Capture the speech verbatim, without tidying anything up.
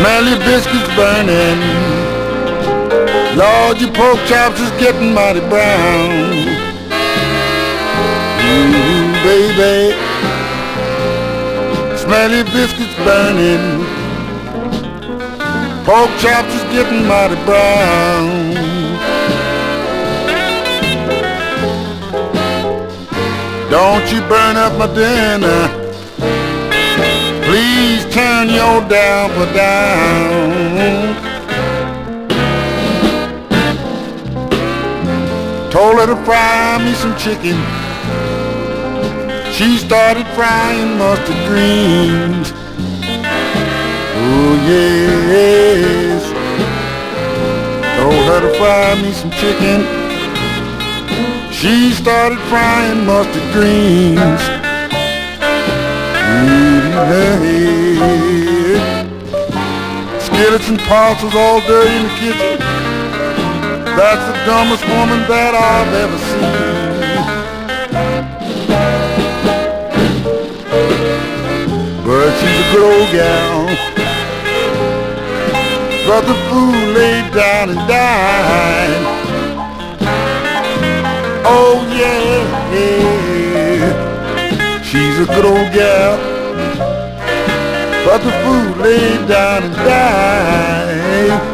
Smelly biscuits burning. Lord, your pork chops is getting mighty brown. Ooh, baby, smelly biscuits burning. Pork chops is getting mighty brown. Don't you burn up my dinner. Please turn your damper down. Told her to fry me some chicken. She started frying mustard greens. Oh yes. Told her to fry me some chicken. She started frying mustard greens. Skillets and pots was all dirty in the kitchen. That's the dumbest woman that I've ever seen. But she's a good old gal. But the fool laid down and died. Oh yeah, yeah. She's a good old gal. But the fool laid down and died.